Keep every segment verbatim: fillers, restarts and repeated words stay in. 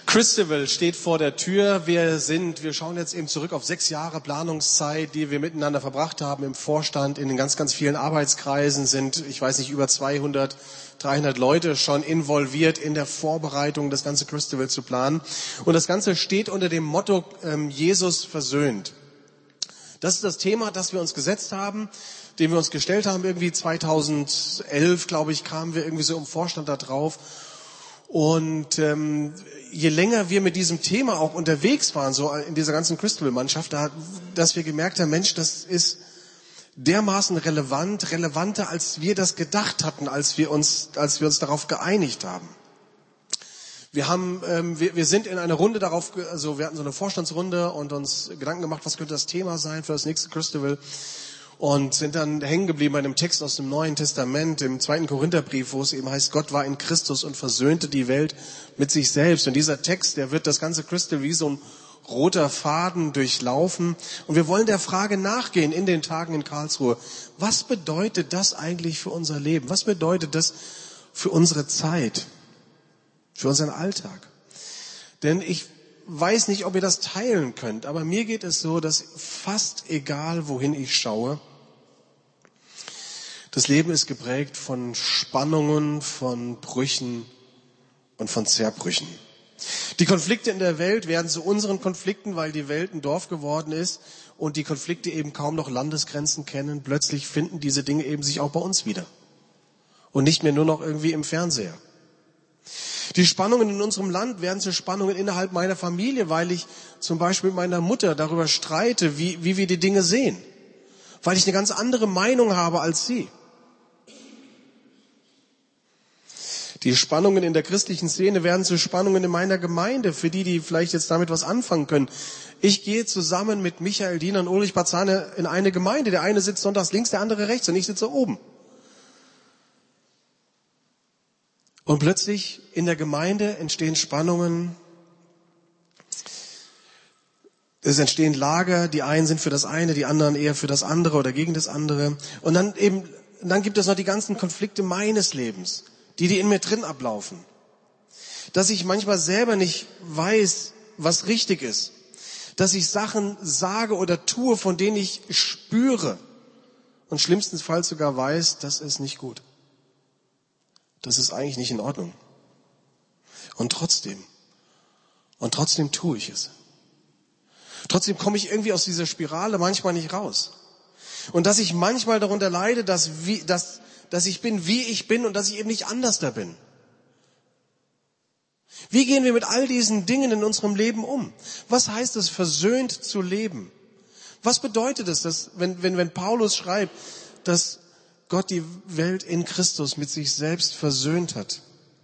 Christabel steht vor der Tür. Wir sind, wir schauen jetzt eben zurück auf sechs Jahre Planungszeit, die wir miteinander verbracht haben im Vorstand, in den ganz, ganz vielen Arbeitskreisen sind, ich weiß nicht, über zweihundert, dreihundert Leute schon involviert in der Vorbereitung, das ganze Christabel zu planen. Und das Ganze steht unter dem Motto, ähm, Jesus versöhnt. Das ist das Thema, das wir uns gesetzt haben, dem wir uns gestellt haben. Irgendwie zweitausendelf, glaube ich, kamen wir irgendwie so im Vorstand da drauf. Und ähm, je länger wir mit diesem Thema auch unterwegs waren, so in dieser ganzen Christabel-Mannschaft, da, dass wir gemerkt haben, Mensch, das ist dermaßen relevant, relevanter, als wir das gedacht hatten, als wir uns, als wir uns darauf geeinigt haben. Wir haben, ähm, wir, wir sind in einer Runde darauf, also wir hatten so eine Vorstandsrunde und uns Gedanken gemacht, was könnte das Thema sein für das nächste Christabel. Und sind dann hängen geblieben bei einem Text aus dem Neuen Testament, im zweiten Korintherbrief, wo es eben heißt, Gott war in Christus und versöhnte die Welt mit sich selbst. Und dieser Text, der wird das ganze Christabel wie so ein roter Faden durchlaufen. Und wir wollen der Frage nachgehen in den Tagen in Karlsruhe. Was bedeutet das eigentlich für unser Leben? Was bedeutet das für unsere Zeit? Für unseren Alltag? Denn ich weiß nicht, ob ihr das teilen könnt, aber mir geht es so, dass fast egal, wohin ich schaue, das Leben ist geprägt von Spannungen, von Brüchen und von Zerbrüchen. Die Konflikte in der Welt werden zu unseren Konflikten, weil die Welt ein Dorf geworden ist und die Konflikte eben kaum noch Landesgrenzen kennen. Plötzlich finden diese Dinge eben sich auch bei uns wieder und nicht mehr nur noch irgendwie im Fernseher. Die Spannungen in unserem Land werden zu Spannungen innerhalb meiner Familie, weil ich zum Beispiel mit meiner Mutter darüber streite, wie, wie wir die Dinge sehen, weil ich eine ganz andere Meinung habe als sie. Die Spannungen in der christlichen Szene werden zu Spannungen in meiner Gemeinde, für die, die vielleicht jetzt damit was anfangen können. Ich gehe zusammen mit Michael Diener und Ulrich Barzane in eine Gemeinde. Der eine sitzt sonntags links, der andere rechts und ich sitze oben. Und plötzlich in der Gemeinde entstehen Spannungen. Es entstehen Lager, die einen sind für das eine, die anderen eher für das andere oder gegen das andere. Und dann eben, dann gibt es noch die ganzen Konflikte meines Lebens, die, die in mir drin ablaufen. Dass ich manchmal selber nicht weiß, was richtig ist. Dass ich Sachen sage oder tue, von denen ich spüre und schlimmstenfalls sogar weiß, das ist nicht gut. Das ist eigentlich nicht in Ordnung. Und trotzdem, und trotzdem tue ich es. Trotzdem komme ich irgendwie aus dieser Spirale manchmal nicht raus. Und dass ich manchmal darunter leide, dass, wie, dass, dass ich bin, wie ich bin und dass ich eben nicht anders da bin. Wie gehen wir mit all diesen Dingen in unserem Leben um? Was heißt es, versöhnt zu leben? Was bedeutet es, dass, wenn, wenn, wenn Paulus schreibt, dass Gott die Welt in Christus mit sich selbst versöhnt hat?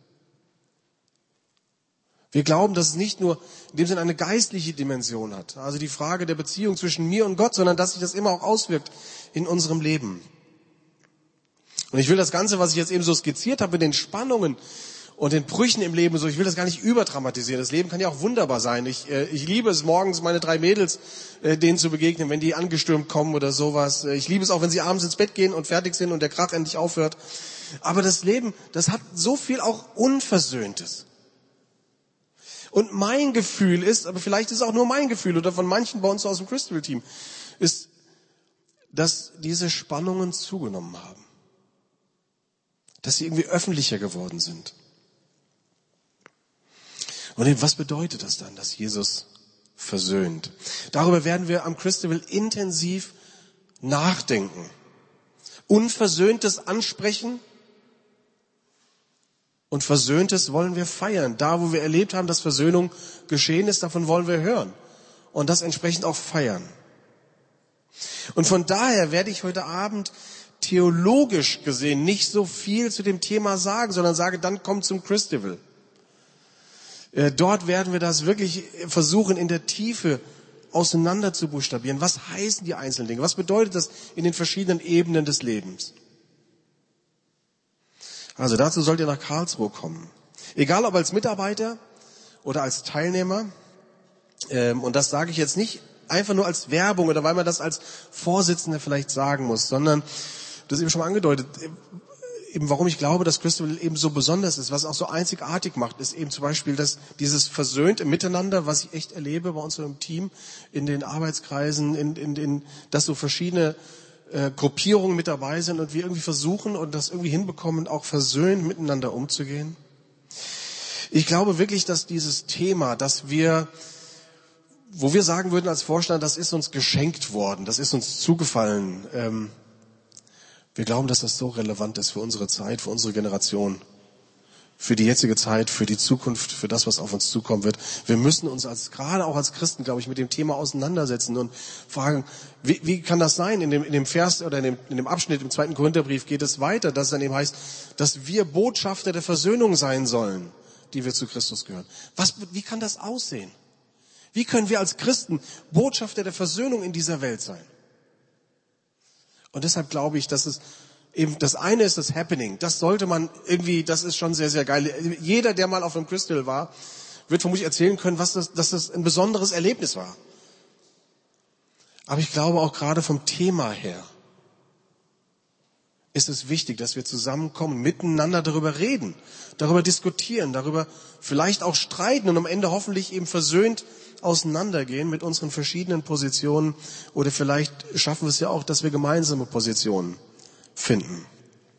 Wir glauben, dass es nicht nur in dem Sinne eine geistliche Dimension hat, also die Frage der Beziehung zwischen mir und Gott, sondern dass sich das immer auch auswirkt in unserem Leben. Und ich will das Ganze, was ich jetzt eben so skizziert habe, mit den Spannungen und den Brüchen im Leben, so, ich will das gar nicht überdramatisieren. Das Leben kann ja auch wunderbar sein. Ich, äh, ich liebe es morgens, meine drei Mädels, äh, denen zu begegnen, wenn die angestürmt kommen oder sowas. Ich liebe es auch, wenn sie abends ins Bett gehen und fertig sind und der Krach endlich aufhört. Aber das Leben, das hat so viel auch Unversöhntes. Und mein Gefühl ist, aber vielleicht ist es auch nur mein Gefühl oder von manchen bei uns aus dem Christabel-Team, ist, dass diese Spannungen zugenommen haben. Dass sie irgendwie öffentlicher geworden sind. Und was bedeutet das dann, dass Jesus versöhnt? Darüber werden wir am Christabel intensiv nachdenken. Unversöhntes ansprechen und Versöhntes wollen wir feiern. Da, wo wir erlebt haben, dass Versöhnung geschehen ist, davon wollen wir hören. Und das entsprechend auch feiern. Und von daher werde ich heute Abend theologisch gesehen nicht so viel zu dem Thema sagen, sondern sage, dann kommt zum Christabel. Dort werden wir das wirklich versuchen, in der Tiefe auseinander zu buchstabieren. Was heißen die einzelnen Dinge? Was bedeutet das in den verschiedenen Ebenen des Lebens? Also dazu sollt ihr nach Karlsruhe kommen. Egal ob als Mitarbeiter oder als Teilnehmer. Und das sage ich jetzt nicht einfach nur als Werbung oder weil man das als Vorsitzender vielleicht sagen muss, sondern, das ist eben schon mal angedeutet, eben warum ich glaube, dass Christabel eben so besonders ist, was es auch so einzigartig macht, ist eben zum Beispiel dass dieses versöhnte Miteinander, was ich echt erlebe bei unserem Team, in den Arbeitskreisen, in, in, in, dass so verschiedene äh, Gruppierungen mit dabei sind und wir irgendwie versuchen und das irgendwie hinbekommen, auch versöhnt miteinander umzugehen. Ich glaube wirklich, dass dieses Thema, dass wir, wo wir sagen würden als Vorstand, das ist uns geschenkt worden, das ist uns zugefallen, ähm, wir glauben, dass das so relevant ist für unsere Zeit, für unsere Generation, für die jetzige Zeit, für die Zukunft, für das, was auf uns zukommen wird. Wir müssen uns als, gerade auch als Christen, glaube ich, mit dem Thema auseinandersetzen und fragen, wie, wie kann das sein? In dem, in dem Vers oder in dem, in dem Abschnitt im zweiten Korintherbrief geht es weiter, dass es dann eben heißt, dass wir Botschafter der Versöhnung sein sollen, die wir zu Christus gehören. Was, wie kann das aussehen? Wie können wir als Christen Botschafter der Versöhnung in dieser Welt sein? Und deshalb glaube ich, dass es eben, das eine ist das Happening. Das sollte man irgendwie, das ist schon sehr, sehr geil. Jeder, der mal auf einem Crystal war, wird vermutlich erzählen können, was das, dass das ein besonderes Erlebnis war. Aber ich glaube auch gerade vom Thema her ist es wichtig, dass wir zusammenkommen, miteinander darüber reden, darüber diskutieren, darüber vielleicht auch streiten und am Ende hoffentlich eben versöhnt auseinandergehen mit unseren verschiedenen Positionen oder vielleicht schaffen wir es ja auch, dass wir gemeinsame Positionen finden.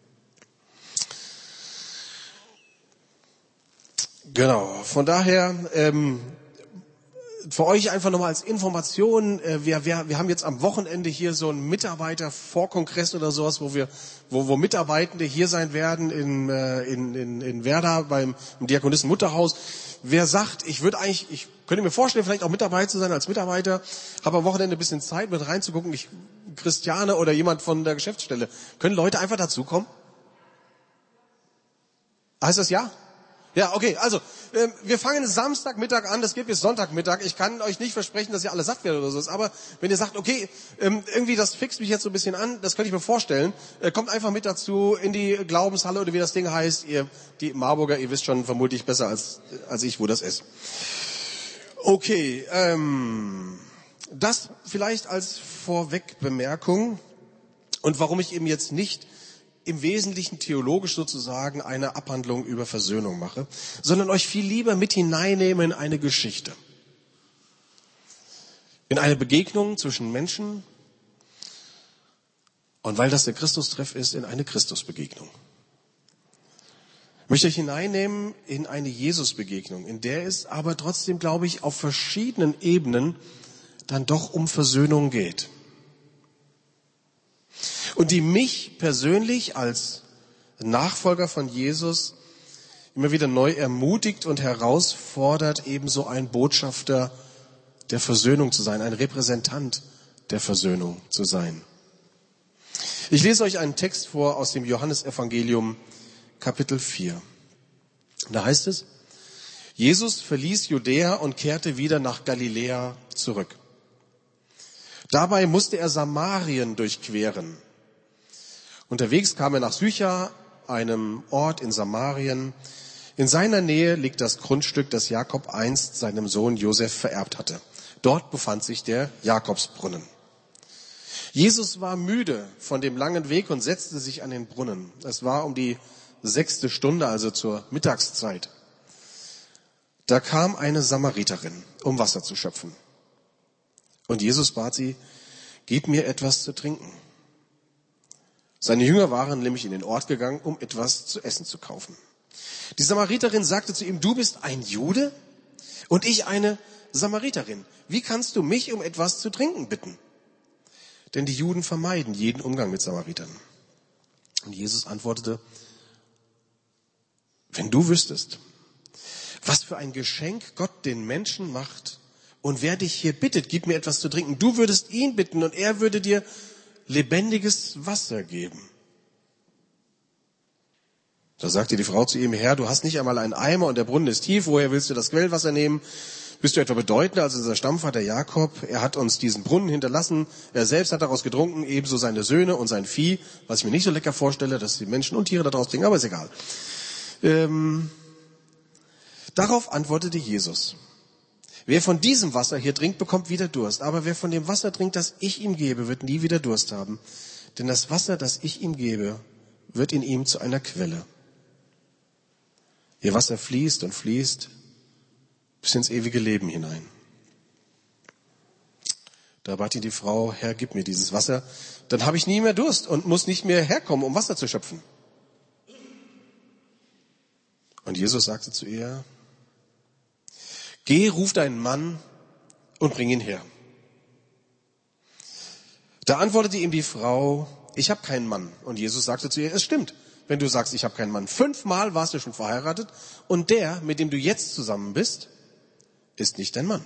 Genau, von daher ähm, für euch einfach nochmal als Information, äh, wir, wir, wir haben jetzt am Wochenende hier so einen Mitarbeiter-Vorkongress oder sowas, wo wir, wo, wo Mitarbeitende hier sein werden in, äh, in, in, in Werder beim im Diakonissen-Mutterhaus. Wer sagt, ich würde eigentlich, ich könnte mir vorstellen, vielleicht auch mit dabei zu sein als Mitarbeiter, habe am Wochenende ein bisschen Zeit, mit reinzugucken, ich, Christiane oder jemand von der Geschäftsstelle, können Leute einfach dazukommen? Heißt das ja? Ja, okay, also äh, wir fangen Samstagmittag an, das geht bis Sonntagmittag. Ich kann euch nicht versprechen, dass ihr alle satt werdet oder so. Aber wenn ihr sagt, okay, ähm, irgendwie das fixt mich jetzt so ein bisschen an, das könnte ich mir vorstellen, äh, kommt einfach mit dazu in die Glaubenshalle oder wie das Ding heißt. Ihr, die Marburger, ihr wisst schon vermutlich besser als, als ich, wo das ist. Okay, ähm, das vielleicht als Vorwegbemerkung und warum ich eben jetzt nicht im Wesentlichen theologisch sozusagen eine Abhandlung über Versöhnung mache, sondern euch viel lieber mit hineinnehme in eine Geschichte. In eine Begegnung zwischen Menschen und weil das der Christustreff ist, in eine Christusbegegnung. Ich möchte euch hineinnehmen in eine Jesusbegegnung, in der es aber trotzdem, glaube ich, auf verschiedenen Ebenen dann doch um Versöhnung geht. Und die mich persönlich als Nachfolger von Jesus immer wieder neu ermutigt und herausfordert, ebenso ein Botschafter der Versöhnung zu sein, ein Repräsentant der Versöhnung zu sein. Ich lese euch einen Text vor aus dem Johannesevangelium, Kapitel vier. Da heißt es, Jesus verließ Judäa und kehrte wieder nach Galiläa zurück. Dabei musste er Samarien durchqueren. Unterwegs kam er nach Sychar, einem Ort in Samarien. In seiner Nähe liegt das Grundstück, das Jakob einst seinem Sohn Josef vererbt hatte. Dort befand sich der Jakobsbrunnen. Jesus war müde von dem langen Weg und setzte sich an den Brunnen. Es war um die sechste Stunde, also zur Mittagszeit. Da kam eine Samariterin, um Wasser zu schöpfen. Und Jesus bat sie, gib mir etwas zu trinken. Seine Jünger waren nämlich in den Ort gegangen, um etwas zu essen zu kaufen. Die Samariterin sagte zu ihm, du bist ein Jude und ich eine Samariterin. Wie kannst du mich um etwas zu trinken bitten? Denn die Juden vermeiden jeden Umgang mit Samaritern. Und Jesus antwortete, wenn du wüsstest, was für ein Geschenk Gott den Menschen macht und wer dich hier bittet, gib mir etwas zu trinken. Du würdest ihn bitten und er würde dir lebendiges Wasser geben. Da sagte die Frau zu ihm, Herr, du hast nicht einmal einen Eimer und der Brunnen ist tief. Woher willst du das Quellwasser nehmen? Bist du etwa bedeutender als unser Stammvater Jakob? Er hat uns diesen Brunnen hinterlassen. Er selbst hat daraus getrunken, ebenso seine Söhne und sein Vieh. Was ich mir nicht so lecker vorstelle, dass die Menschen und Tiere daraus trinken, aber ist egal. Ähm, darauf antwortete Jesus. Wer von diesem Wasser hier trinkt, bekommt wieder Durst. Aber wer von dem Wasser trinkt, das ich ihm gebe, wird nie wieder Durst haben. Denn das Wasser, das ich ihm gebe, wird in ihm zu einer Quelle. Ihr Wasser fließt und fließt bis ins ewige Leben hinein. Da bat ihn die Frau, Herr, gib mir dieses Wasser, dann habe ich nie mehr Durst und muss nicht mehr herkommen, um Wasser zu schöpfen. Und Jesus sagte zu ihr, geh, ruf deinen Mann und bring ihn her. Da antwortete ihm die Frau, ich habe keinen Mann. Und Jesus sagte zu ihr, es stimmt, wenn du sagst, ich habe keinen Mann. Fünfmal warst du schon verheiratet und der, mit dem du jetzt zusammen bist, ist nicht dein Mann.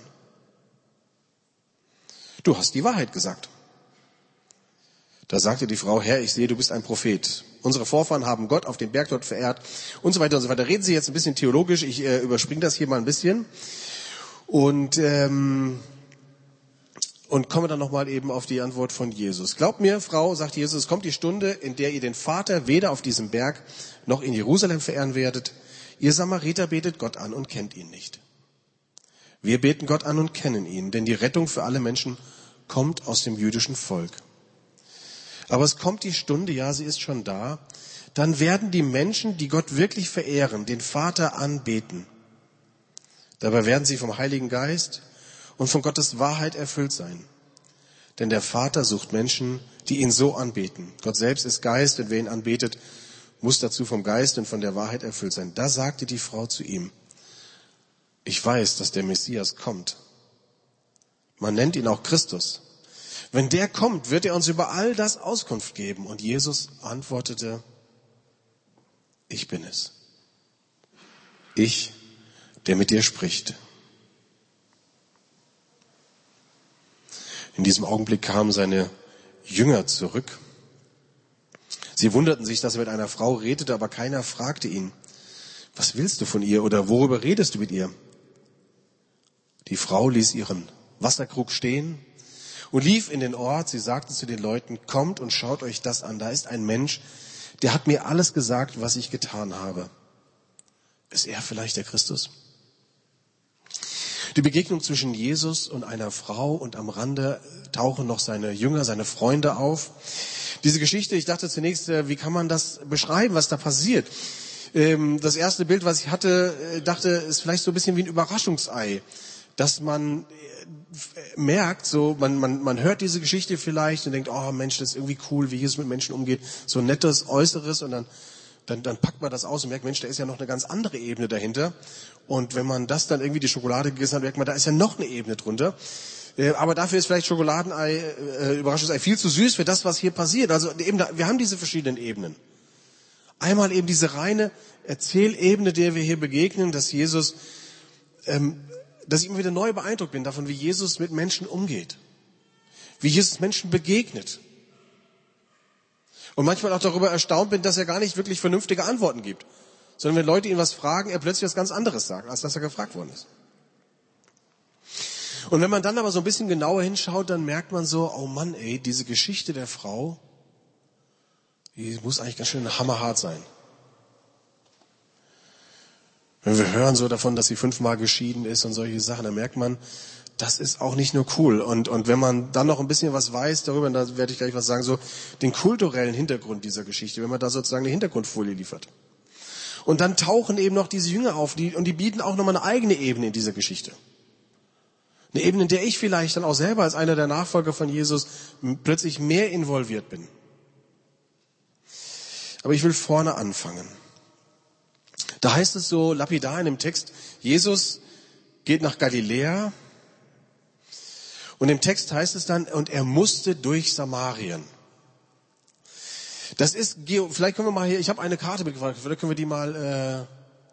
Du hast die Wahrheit gesagt. Da sagte die Frau, Herr, ich sehe, du bist ein Prophet. Unsere Vorfahren haben Gott auf dem Berg dort verehrt und so weiter und so weiter. Reden Sie jetzt ein bisschen theologisch, ich äh, überspringe das hier mal ein bisschen und ähm, und komme dann nochmal eben auf die Antwort von Jesus. Glaubt mir, Frau, sagt Jesus, es kommt die Stunde, in der ihr den Vater weder auf diesem Berg noch in Jerusalem verehren werdet. Ihr Samariter betet Gott an und kennt ihn nicht. Wir beten Gott an und kennen ihn, denn die Rettung für alle Menschen kommt aus dem jüdischen Volk. Aber es kommt die Stunde, ja, sie ist schon da, dann werden die Menschen, die Gott wirklich verehren, den Vater anbeten. Dabei werden sie vom Heiligen Geist und von Gottes Wahrheit erfüllt sein. Denn der Vater sucht Menschen, die ihn so anbeten. Gott selbst ist Geist und wer ihn anbetet, muss dazu vom Geist und von der Wahrheit erfüllt sein. Da sagte die Frau zu ihm, ich weiß, dass der Messias kommt. Man nennt ihn auch Christus. Wenn der kommt, wird er uns über all das Auskunft geben. Und Jesus antwortete, ich bin es. Ich, der mit dir spricht. In diesem Augenblick kamen seine Jünger zurück. Sie wunderten sich, dass er mit einer Frau redete, aber keiner fragte ihn, was willst du von ihr oder worüber redest du mit ihr? Die Frau ließ ihren Wasserkrug stehen und lief in den Ort. Sie sagte zu den Leuten, kommt und schaut euch das an. Da ist ein Mensch, der hat mir alles gesagt, was ich getan habe. Ist er vielleicht der Christus? Die Begegnung zwischen Jesus und einer Frau und am Rande tauchen noch seine Jünger, seine Freunde auf. Diese Geschichte, ich dachte zunächst, wie kann man das beschreiben, was da passiert? Das erste Bild, was ich hatte, dachte, ist vielleicht so ein bisschen wie ein Überraschungsei, dass man merkt, so man man man hört diese Geschichte vielleicht und denkt, oh Mensch, das ist irgendwie cool, wie Jesus mit Menschen umgeht, so ein nettes Äußeres und dann dann dann packt man das aus und merkt, Mensch, da ist ja noch eine ganz andere Ebene dahinter. Und wenn man das dann irgendwie die Schokolade gegessen hat, merkt man, da ist ja noch eine Ebene drunter. Aber dafür ist vielleicht Schokoladenei, äh, Überraschungsei viel zu süß für das, was hier passiert. Also eben, wir haben diese verschiedenen Ebenen. Einmal eben diese reine Erzählebene, der wir hier begegnen, dass Jesus, ähm, dass ich immer wieder neu beeindruckt bin davon, wie Jesus mit Menschen umgeht. Wie Jesus Menschen begegnet. Und manchmal auch darüber erstaunt bin, dass er gar nicht wirklich vernünftige Antworten gibt. Sondern wenn Leute ihn was fragen, er plötzlich was ganz anderes sagt, als dass er gefragt worden ist. Und wenn man dann aber so ein bisschen genauer hinschaut, dann merkt man so, oh Mann, ey, diese Geschichte der Frau, die muss eigentlich ganz schön hammerhart sein. Wenn wir hören so davon, dass sie fünfmal geschieden ist und solche Sachen, dann merkt man, das ist auch nicht nur cool. Und, und wenn man dann noch ein bisschen was weiß darüber, und da werde ich gleich was sagen, so den kulturellen Hintergrund dieser Geschichte, wenn man da sozusagen eine Hintergrundfolie liefert. Und dann tauchen eben noch diese Jünger auf, die, und die bieten auch nochmal eine eigene Ebene in dieser Geschichte. Eine Ebene, in der ich vielleicht dann auch selber als einer der Nachfolger von Jesus plötzlich mehr involviert bin. Aber ich will vorne anfangen. Da heißt es so lapidar in dem Text, Jesus geht nach Galiläa und im Text heißt es dann, und er musste durch Samarien. Das ist, vielleicht können wir mal hier, ich habe eine Karte mitgebracht, vielleicht können wir die mal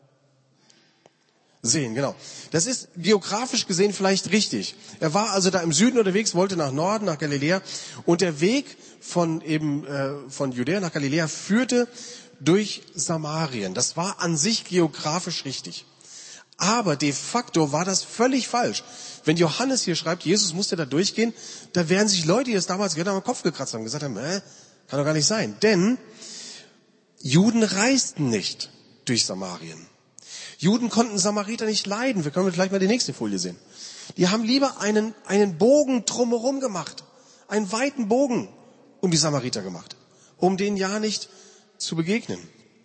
äh, sehen, genau. Das ist geografisch gesehen vielleicht richtig. Er war also da im Süden unterwegs, wollte nach Norden, nach Galiläa und der Weg von eben äh, von Judäa nach Galiläa führte durch Samarien. Das war an sich geografisch richtig. Aber de facto war das völlig falsch. Wenn Johannes hier schreibt, Jesus musste da durchgehen, da wären sich Leute, die das damals gerne am Kopf gekratzt haben, gesagt haben, äh, kann doch gar nicht sein. Denn Juden reisten nicht durch Samarien. Juden konnten Samariter nicht leiden. Wir können vielleicht mal die nächste Folie sehen. Die haben lieber einen, einen Bogen drumherum gemacht. Einen weiten Bogen um die Samariter gemacht. Um denen ja nicht zu begegnen.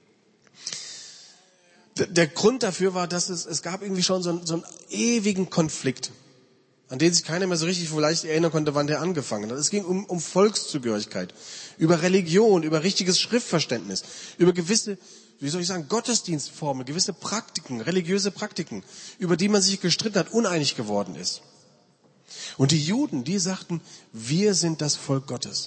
Der Grund dafür war, dass es, es gab irgendwie schon so einen, so einen ewigen Konflikt, an den sich keiner mehr so richtig vielleicht erinnern konnte, wann der angefangen hat. Es ging um, um Volkszugehörigkeit, über Religion, über richtiges Schriftverständnis, über gewisse, wie soll ich sagen, Gottesdienstformen, gewisse Praktiken, religiöse Praktiken, über die man sich gestritten hat, uneinig geworden ist. Und die Juden, die sagten, wir sind das Volk Gottes.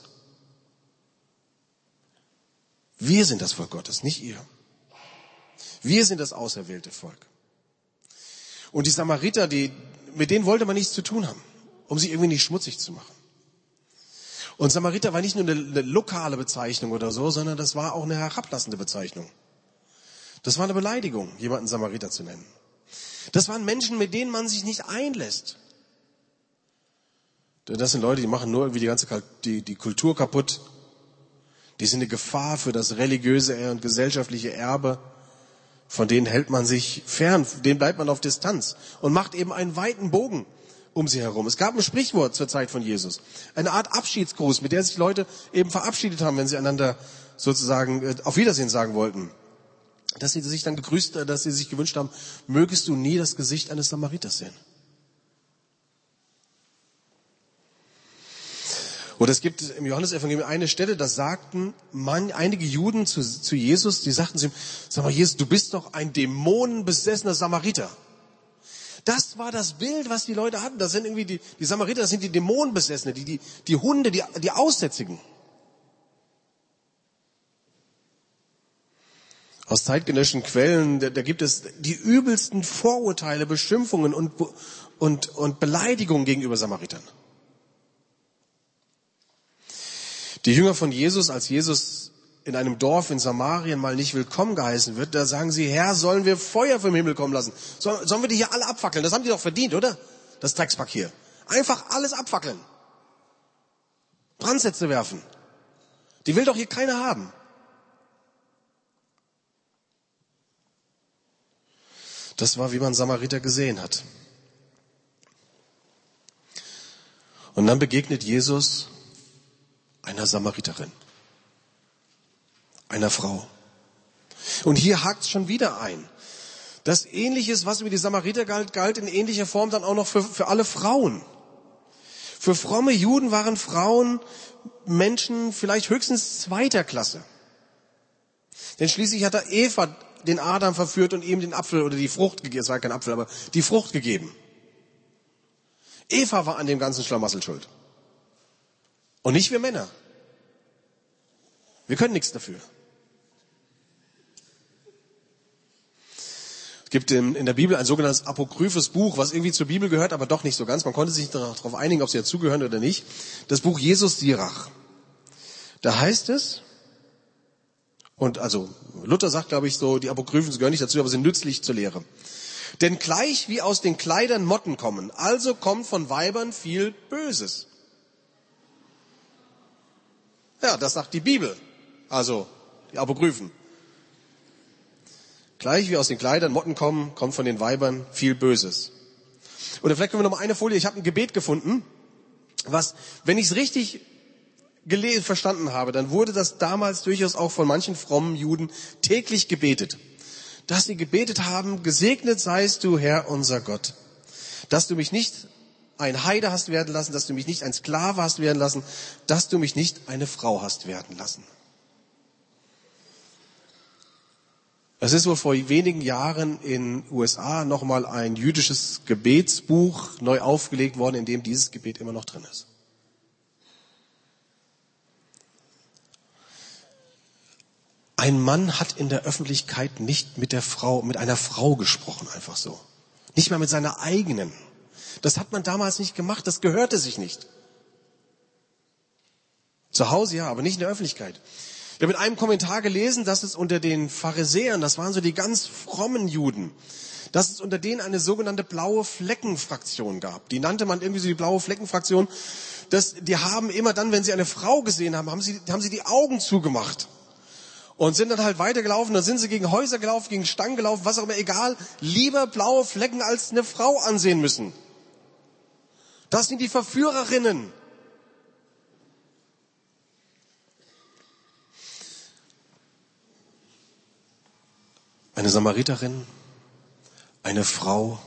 Wir sind das Volk Gottes, nicht ihr. Wir sind das auserwählte Volk. Und die Samariter, die, mit denen wollte man nichts zu tun haben, um sie irgendwie nicht schmutzig zu machen. Und Samariter war nicht nur eine, eine lokale Bezeichnung oder so, sondern das war auch eine herablassende Bezeichnung. Das war eine Beleidigung, jemanden Samariter zu nennen. Das waren Menschen, mit denen man sich nicht einlässt. Das sind Leute, die machen nur irgendwie die ganze die, die Kultur kaputt. Die sind eine Gefahr für das religiöse und gesellschaftliche Erbe. Von denen hält man sich fern, denen bleibt man auf Distanz und macht eben einen weiten Bogen um sie herum. Es gab ein Sprichwort zur Zeit von Jesus, eine Art Abschiedsgruß, mit der sich Leute eben verabschiedet haben, wenn sie einander sozusagen auf Wiedersehen sagen wollten. Dass sie sich dann gegrüßt, dass sie sich gewünscht haben, mögest du nie das Gesicht eines Samariters sehen. Oder es gibt im Johannesevangelium eine Stelle, da sagten man, einige Juden zu, zu Jesus, die sagten zu ihm, sag mal Jesus, du bist doch ein dämonenbesessener Samariter. Das war das Bild, was die Leute hatten. Das sind irgendwie die, die Samariter, das sind die Dämonenbesessenen, die, die, die Hunde, die, die Aussätzigen. Aus zeitgenössischen Quellen, da, da gibt es die übelsten Vorurteile, Beschimpfungen und, und, und Beleidigungen gegenüber Samaritern. Die Jünger von Jesus, als Jesus in einem Dorf in Samarien mal nicht willkommen geheißen wird, da sagen sie, Herr, sollen wir Feuer vom Himmel kommen lassen? Sollen, sollen wir die hier alle abfackeln? Das haben die doch verdient, oder? Das Dreckspack hier. Einfach alles abfackeln. Brandsätze werfen. Die will doch hier keiner haben. Das war, wie man Samariter gesehen hat. Und dann begegnet Jesus einer Samariterin, einer Frau. Und hier hakt es schon wieder ein. Das Ähnliches, was über die Samariter galt, galt in ähnlicher Form dann auch noch für, für alle Frauen. Für fromme Juden waren Frauen Menschen vielleicht höchstens zweiter Klasse. Denn schließlich hat er Eva den Adam verführt und ihm den Apfel oder die Frucht gegeben, es war kein Apfel, aber die Frucht gegeben. Eva war an dem ganzen Schlamassel schuld. Und nicht wir Männer. Wir können nichts dafür. Es gibt in, in der Bibel ein sogenanntes apokryphes Buch, was irgendwie zur Bibel gehört, aber doch nicht so ganz. Man konnte sich nicht darauf einigen, ob sie dazugehören oder nicht. Das Buch Jesus Sirach. Da heißt es, und also Luther sagt, glaube ich, so, die Apokryphen gehören nicht dazu, aber sind nützlich zur Lehre. Denn gleich wie aus den Kleidern Motten kommen, also kommt von Weibern viel Böses. Ja, das sagt die Bibel. Also die Apokryphen. Gleich wie aus den Kleidern Motten kommen, kommt von den Weibern viel Böses. Oder vielleicht können wir noch mal eine Folie. Ich habe ein Gebet gefunden, was, wenn ich es richtig gelesen, verstanden habe, dann wurde das damals durchaus auch von manchen frommen Juden täglich gebetet. Dass sie gebetet haben, gesegnet seist du, Herr unser Gott, dass du mich nicht ein Heide hast werden lassen, dass du mich nicht ein Sklave hast werden lassen, dass du mich nicht eine Frau hast werden lassen. Es ist wohl vor wenigen Jahren in U S A nochmal ein jüdisches Gebetsbuch neu aufgelegt worden, in dem dieses Gebet immer noch drin ist. Ein Mann hat in der Öffentlichkeit nicht mit der Frau, mit einer Frau gesprochen, einfach so. Nicht mal mit seiner eigenen. Das hat man damals nicht gemacht, das gehörte sich nicht. Zu Hause ja, aber nicht in der Öffentlichkeit. Ich habe in einem Kommentar gelesen, dass es unter den Pharisäern, das waren so die ganz frommen Juden, dass es unter denen eine sogenannte blaue Fleckenfraktion gab. Die nannte man irgendwie so die blaue Fleckenfraktion. Das, die haben immer dann, wenn sie eine Frau gesehen haben, haben sie, haben sie die Augen zugemacht. Und sind dann halt weitergelaufen, dann sind sie gegen Häuser gelaufen, gegen Stangen gelaufen, was auch immer, egal. Lieber blaue Flecken als eine Frau ansehen müssen. Das sind die Verführerinnen. Eine Samariterin, eine Frau,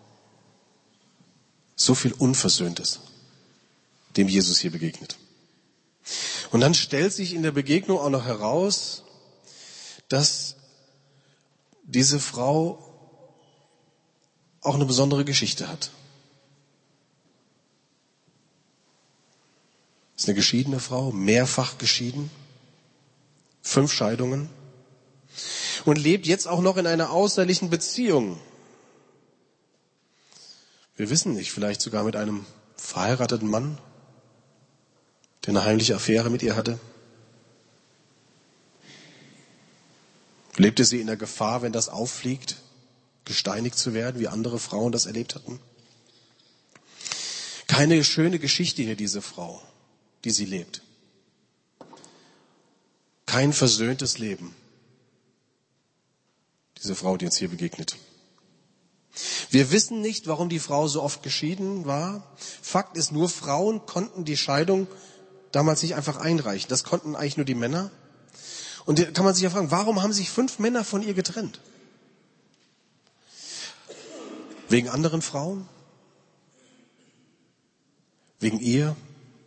so viel Unversöhntes, dem Jesus hier begegnet. Und dann stellt sich in der Begegnung auch noch heraus, dass diese Frau auch eine besondere Geschichte hat. Das ist eine geschiedene Frau, mehrfach geschieden, fünf Scheidungen und lebt jetzt auch noch in einer außerlichen Beziehung. Wir wissen nicht, vielleicht sogar mit einem verheirateten Mann, der eine heimliche Affäre mit ihr hatte. Lebte sie in der Gefahr, wenn das auffliegt, gesteinigt zu werden, wie andere Frauen das erlebt hatten? Keine schöne Geschichte hier, diese Frau, die sie lebt. Kein versöhntes Leben. Diese Frau, die uns hier begegnet. Wir wissen nicht, warum die Frau so oft geschieden war. Fakt ist nur, Frauen konnten die Scheidung damals nicht einfach einreichen. Das konnten eigentlich nur die Männer. Und da kann man sich ja fragen, warum haben sich fünf Männer von ihr getrennt? Wegen anderen Frauen? Wegen ihr?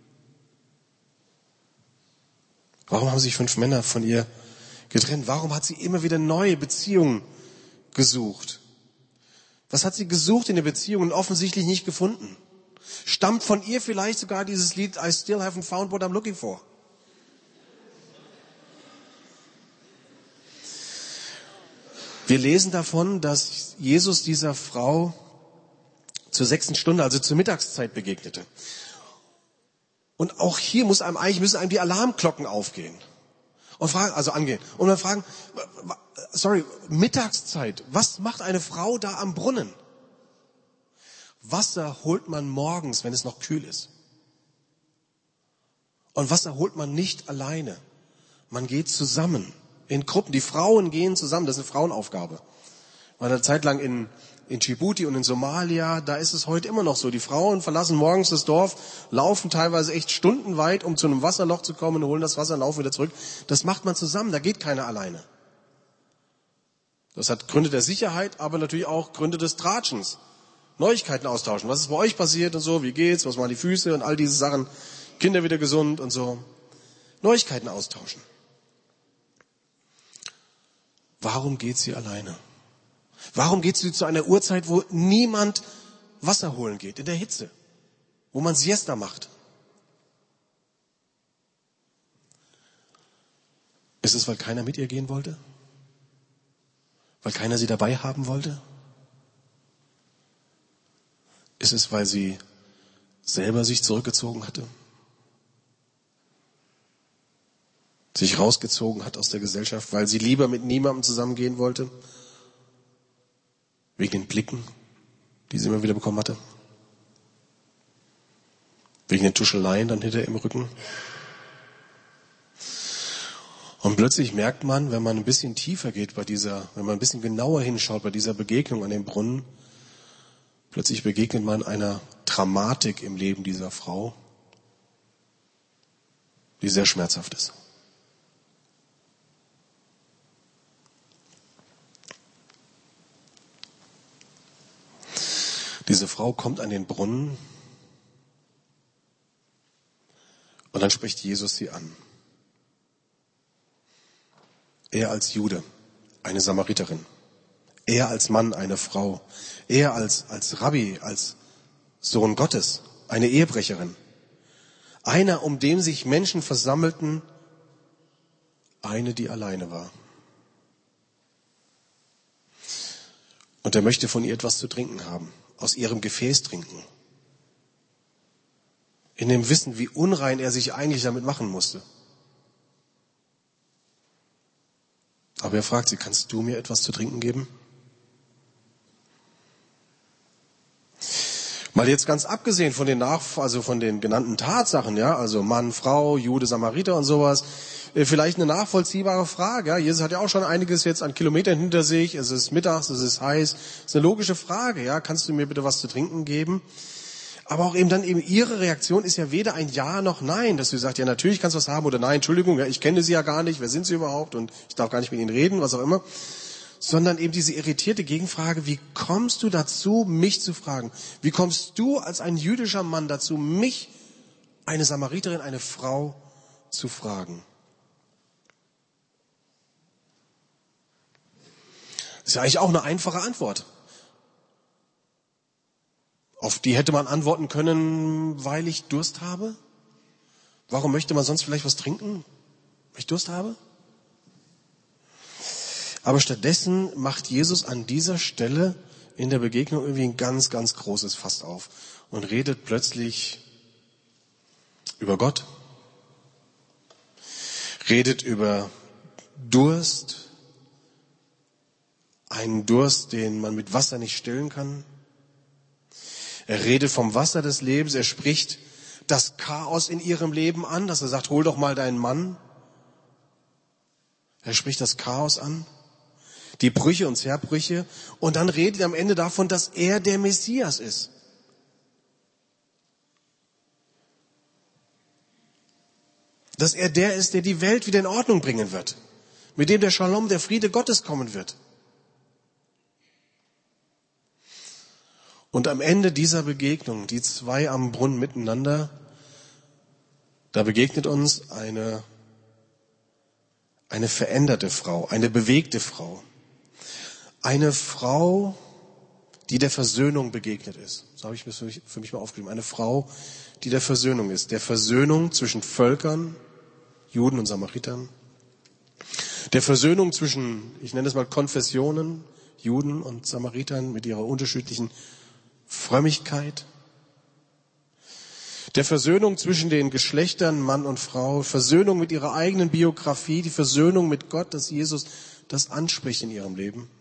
Warum haben sich fünf Männer von ihr getrennt? Warum hat sie immer wieder neue Beziehungen gesucht? Was hat sie gesucht in der Beziehung und offensichtlich nicht gefunden? Stammt von ihr vielleicht sogar dieses Lied I still haven't found what I'm looking for? Wir lesen davon, dass Jesus dieser Frau zur sechsten Stunde, also zur Mittagszeit begegnete. Und auch hier muss einem eigentlich, müssen einem die Alarmglocken aufgehen. Und fragen, also angehen. Und dann fragen, sorry, Mittagszeit, was macht eine Frau da am Brunnen? Wasser holt man morgens, wenn es noch kühl ist. Und Wasser holt man nicht alleine. Man geht zusammen, in Gruppen. Die Frauen gehen zusammen, das ist eine Frauenaufgabe. War eine Zeit lang in, in Djibouti und in Somalia, da ist es heute immer noch so. Die Frauen verlassen morgens das Dorf, laufen teilweise echt stundenweit, um zu einem Wasserloch zu kommen, holen das Wasser und laufen wieder zurück. Das macht man zusammen, da geht keiner alleine. Das hat Gründe der Sicherheit, aber natürlich auch Gründe des Tratschens. Neuigkeiten austauschen. Was ist bei euch passiert und so? Wie geht's? Was machen die Füße? Und all diese Sachen. Kinder wieder gesund und so. Neuigkeiten austauschen. Warum geht sie alleine? Warum geht sie zu einer Uhrzeit, wo niemand Wasser holen geht? In der Hitze. Wo man Siesta macht. Ist es, weil keiner mit ihr gehen wollte? Weil keiner sie dabei haben wollte? Ist es, weil sie selber sich zurückgezogen hatte? Sich rausgezogen hat aus der Gesellschaft, weil sie lieber mit niemandem zusammengehen wollte? Wegen den Blicken, die sie immer wieder bekommen hatte? Wegen den Tuscheleien dann hinter im Rücken? Und plötzlich merkt man, wenn man ein bisschen tiefer geht bei dieser, wenn man ein bisschen genauer hinschaut bei dieser Begegnung an dem Brunnen, plötzlich begegnet man einer Dramatik im Leben dieser Frau, die sehr schmerzhaft ist. Diese Frau kommt an den Brunnen und dann spricht Jesus sie an. Er als Jude, eine Samariterin. Er als Mann, eine Frau. Er als, als Rabbi, als Sohn Gottes, eine Ehebrecherin. Einer, um den sich Menschen versammelten, eine, die alleine war. Und er möchte von ihr etwas zu trinken haben, aus ihrem Gefäß trinken. In dem Wissen, wie unrein er sich eigentlich damit machen musste. Aber er fragt sie, kannst du mir etwas zu trinken geben? Mal jetzt ganz abgesehen von den Nach, also von den genannten Tatsachen, ja, also Mann, Frau, Jude, Samariter und sowas, vielleicht eine nachvollziehbare Frage. Ja. Jesus hat ja auch schon einiges jetzt an Kilometern hinter sich. Es ist mittags, es ist heiß. Es ist eine logische Frage. Ja, kannst du mir bitte was zu trinken geben? Aber auch eben dann eben ihre Reaktion ist ja weder ein Ja noch Nein, dass du sagst, ja natürlich kannst du was haben oder nein, Entschuldigung, ja, ich kenne sie ja gar nicht, wer sind sie überhaupt und ich darf gar nicht mit ihnen reden, was auch immer. sondern eben diese irritierte Gegenfrage, wie kommst du dazu, mich zu fragen? Wie kommst du als ein jüdischer Mann dazu, mich, eine Samariterin, eine Frau, zu fragen? Das ist ja eigentlich auch eine einfache Antwort. Auf die hätte man antworten können, weil ich Durst habe. Warum möchte man sonst vielleicht was trinken, weil ich Durst habe? Aber stattdessen macht Jesus an dieser Stelle in der Begegnung irgendwie ein ganz, ganz großes Fass auf und redet plötzlich über Gott, redet über Durst, einen Durst, den man mit Wasser nicht stillen kann. Er redet vom Wasser des Lebens, er spricht das Chaos in ihrem Leben an, dass er sagt, hol doch mal deinen Mann. Er spricht das Chaos an, die Brüche und Zerbrüche, und dann redet er am Ende davon, dass er der Messias ist. Dass er der ist, der die Welt wieder in Ordnung bringen wird, mit dem der Shalom, der Friede Gottes kommen wird. Und am Ende dieser Begegnung, die zwei am Brunnen miteinander, da begegnet uns eine, eine veränderte Frau, eine bewegte Frau. Eine Frau, die der Versöhnung begegnet ist. So habe ich mir für mich mal aufgeschrieben. Eine Frau, die der Versöhnung ist. Der Versöhnung zwischen Völkern, Juden und Samaritern. Der Versöhnung zwischen, ich nenne es mal Konfessionen, Juden und Samaritern mit ihrer unterschiedlichen Frömmigkeit, der Versöhnung zwischen den Geschlechtern Mann und Frau, Versöhnung mit ihrer eigenen Biografie, die Versöhnung mit Gott, dass Jesus das anspricht in ihrem Leben.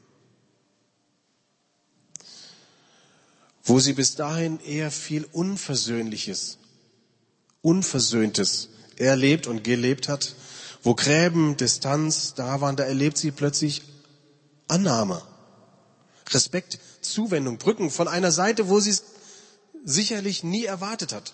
Wo sie bis dahin eher viel Unversöhnliches, Unversöhntes erlebt und gelebt hat, wo Gräben, Distanz da waren, da erlebt sie plötzlich Annahme, Respekt, Zuwendung, Brücken von einer Seite, wo sie es sicherlich nie erwartet hat.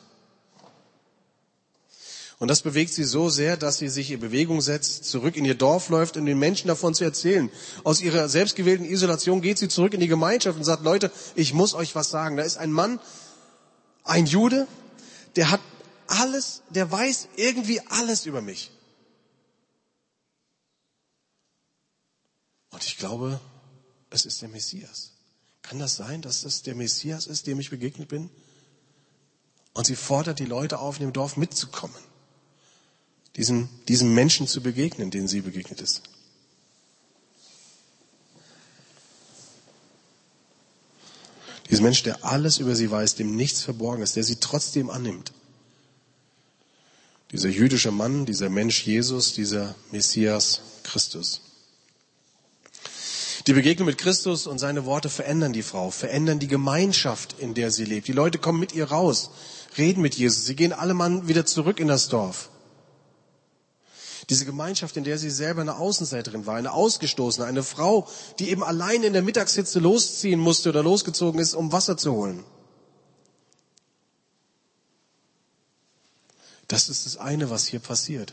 Und das bewegt sie so sehr, dass sie sich in Bewegung setzt, zurück in ihr Dorf läuft, um den Menschen davon zu erzählen. Aus ihrer selbstgewählten Isolation geht sie zurück in die Gemeinschaft und sagt, Leute, ich muss euch was sagen. Da ist ein Mann, ein Jude, der hat alles, der weiß irgendwie alles über mich. Und ich glaube, es ist der Messias. Kann das sein, dass das der Messias ist, dem ich begegnet bin? Und sie fordert die Leute auf, in dem Dorf mitzukommen, diesem, diesem Menschen zu begegnen, denen sie begegnet ist. Dieser Mensch, der alles über sie weiß, dem nichts verborgen ist, der sie trotzdem annimmt. Dieser jüdische Mann, dieser Mensch Jesus, dieser Messias Christus. Die Begegnung mit Christus und seine Worte verändern die Frau, verändern die Gemeinschaft, in der sie lebt. Die Leute kommen mit ihr raus, reden mit Jesus. Sie gehen alle Mann wieder zurück in das Dorf. Diese Gemeinschaft, in der sie selber eine Außenseiterin war, eine Ausgestoßene, eine Frau, die eben allein in der Mittagshitze losziehen musste oder losgezogen ist, um Wasser zu holen. Das ist das eine, was hier passiert.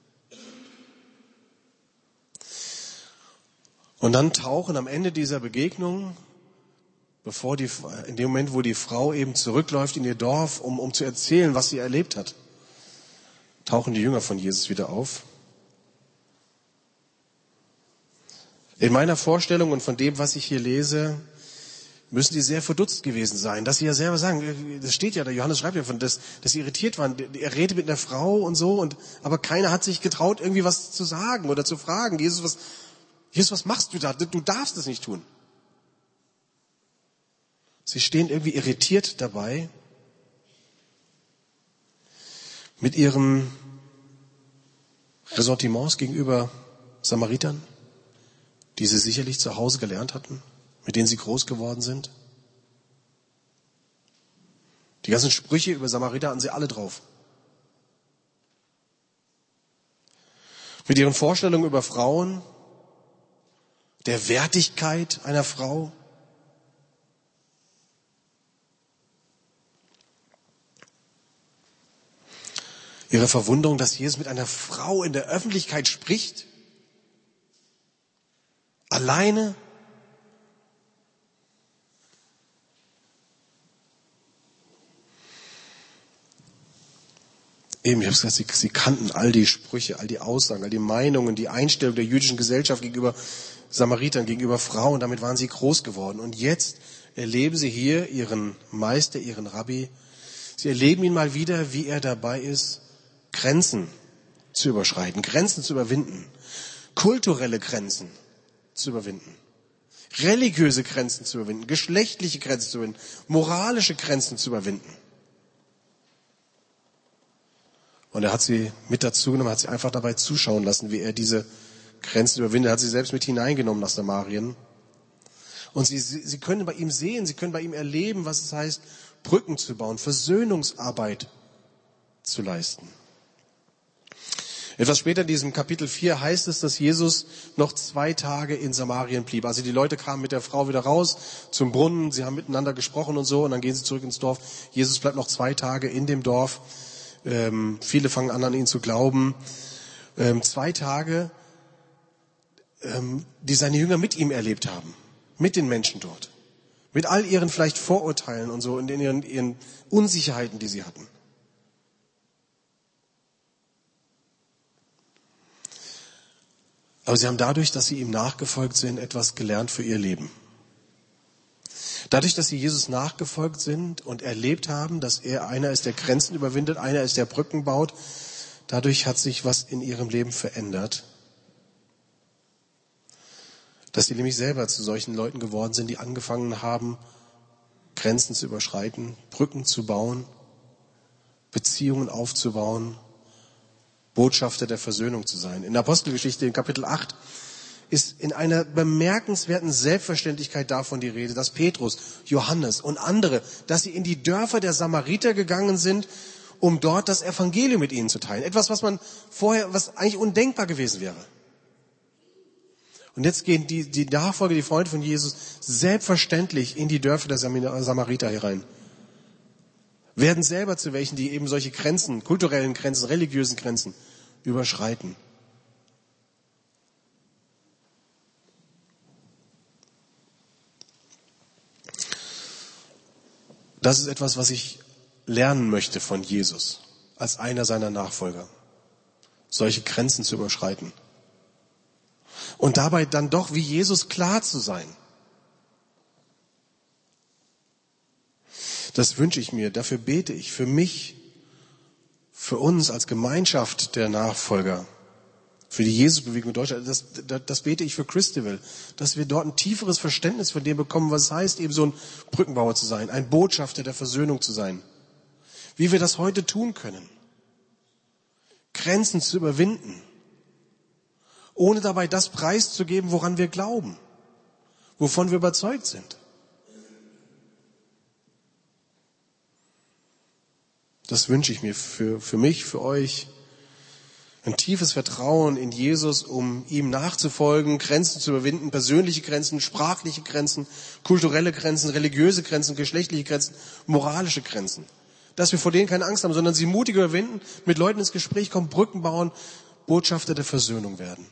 Und dann tauchen am Ende dieser Begegnung, bevor die, in dem Moment, wo die Frau eben zurückläuft in ihr Dorf, um, um zu erzählen, was sie erlebt hat, tauchen die Jünger von Jesus wieder auf. In meiner Vorstellung und von dem, was ich hier lese, müssen die sehr verdutzt gewesen sein, dass sie ja selber sagen, das steht ja, der Johannes schreibt ja von, dass, dass sie irritiert waren. Er redet mit einer Frau und so, und aber keiner hat sich getraut, irgendwie was zu sagen oder zu fragen. Jesus, was, Jesus, was machst du da? Du darfst es nicht tun. Sie stehen irgendwie irritiert dabei mit ihren Ressentiments gegenüber Samaritern, die sie sicherlich zu Hause gelernt hatten, mit denen sie groß geworden sind. Die ganzen Sprüche über Samariter hatten sie alle drauf. Mit ihren Vorstellungen über Frauen, der Wertigkeit einer Frau. Ihre Verwunderung, dass Jesus mit einer Frau in der Öffentlichkeit spricht. Alleine Eben, ich habe gesagt, sie, sie kannten all die Sprüche, all die Aussagen, all die Meinungen, die Einstellung der jüdischen Gesellschaft gegenüber Samaritern, gegenüber Frauen. Damit waren sie groß geworden. Und jetzt erleben sie hier ihren Meister, ihren Rabbi. Sie erleben ihn mal wieder, wie er dabei ist, Grenzen zu überschreiten, Grenzen zu überwinden, kulturelle Grenzen zu überwinden, religiöse Grenzen zu überwinden, geschlechtliche Grenzen zu überwinden, moralische Grenzen zu überwinden. Und er hat sie mit dazu genommen, hat sie einfach dabei zuschauen lassen, wie er diese Grenzen überwindet. Er hat sie selbst mit hineingenommen nach Samarien. Und sie, sie, sie können bei ihm sehen, sie können bei ihm erleben, was es heißt, Brücken zu bauen, Versöhnungsarbeit zu leisten. Etwas später in diesem Kapitel vier heißt es, dass Jesus noch zwei Tage in Samarien blieb. Also die Leute kamen mit der Frau wieder raus zum Brunnen, sie haben miteinander gesprochen und so, und dann gehen sie zurück ins Dorf. Jesus bleibt noch zwei Tage in dem Dorf. Ähm, viele fangen an, an ihn zu glauben. Ähm, zwei Tage, ähm, die seine Jünger mit ihm erlebt haben. Mit den Menschen dort. Mit all ihren vielleicht Vorurteilen und so und in ihren, ihren Unsicherheiten, die sie hatten. Aber sie haben dadurch, dass sie ihm nachgefolgt sind, etwas gelernt für ihr Leben. Dadurch, dass sie Jesus nachgefolgt sind und erlebt haben, dass er einer ist, der Grenzen überwindet, einer ist, der Brücken baut, dadurch hat sich was in ihrem Leben verändert. Dass sie nämlich selber zu solchen Leuten geworden sind, die angefangen haben, Grenzen zu überschreiten, Brücken zu bauen, Beziehungen aufzubauen, Botschafter der Versöhnung zu sein. In der Apostelgeschichte in Kapitel acht ist in einer bemerkenswerten Selbstverständlichkeit davon die Rede, dass Petrus, Johannes und andere, dass sie in die Dörfer der Samariter gegangen sind, um dort das Evangelium mit ihnen zu teilen. Etwas, was man vorher, was eigentlich undenkbar gewesen wäre. Und jetzt gehen die, die Nachfolger, die Freunde von Jesus, selbstverständlich in die Dörfer der Samariter herein. Werden selber zu welchen, die eben solche Grenzen, kulturellen Grenzen, religiösen Grenzen überschreiten. Das ist etwas, was ich lernen möchte von Jesus, als einer seiner Nachfolger. Solche Grenzen zu überschreiten. Und dabei dann doch wie Jesus klar zu sein. Das wünsche ich mir, dafür bete ich, für mich, für uns als Gemeinschaft der Nachfolger, für die Jesusbewegung in Deutschland, das, das, das bete ich für Christabel, dass wir dort ein tieferes Verständnis von dem bekommen, was es heißt, eben so ein Brückenbauer zu sein, ein Botschafter der Versöhnung zu sein. Wie wir das heute tun können. Grenzen zu überwinden, ohne dabei das preiszugeben, woran wir glauben, wovon wir überzeugt sind. Das wünsche ich mir für, für mich, für euch. Ein tiefes Vertrauen in Jesus, um ihm nachzufolgen, Grenzen zu überwinden, persönliche Grenzen, sprachliche Grenzen, kulturelle Grenzen, religiöse Grenzen, geschlechtliche Grenzen, moralische Grenzen. Dass wir vor denen keine Angst haben, sondern sie mutig überwinden, mit Leuten ins Gespräch kommen, Brücken bauen, Botschafter der Versöhnung werden.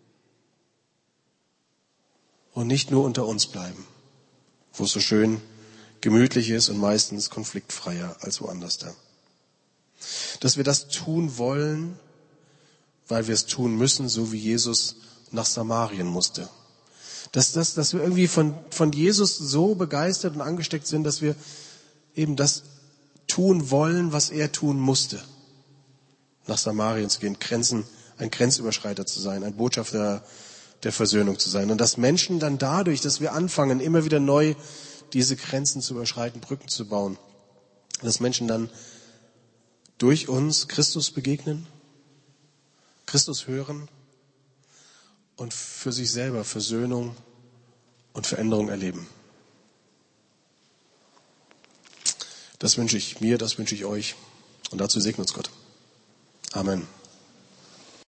Und nicht nur unter uns bleiben, wo es so schön gemütlich ist und meistens konfliktfreier als woanders da. Dass wir das tun wollen, weil wir es tun müssen, so wie Jesus nach Samarien musste. Dass, dass, dass wir irgendwie von, von Jesus so begeistert und angesteckt sind, dass wir eben das tun wollen, was er tun musste. Nach Samarien zu gehen, Grenzen, ein Grenzüberschreiter zu sein, ein Botschafter der Versöhnung zu sein. Und dass Menschen dann dadurch, dass wir anfangen, immer wieder neu diese Grenzen zu überschreiten, Brücken zu bauen, dass Menschen dann durch uns Christus begegnen, Christus hören und für sich selber Versöhnung und Veränderung erleben. Das wünsche ich mir, das wünsche ich euch. Und dazu segne uns Gott. Amen.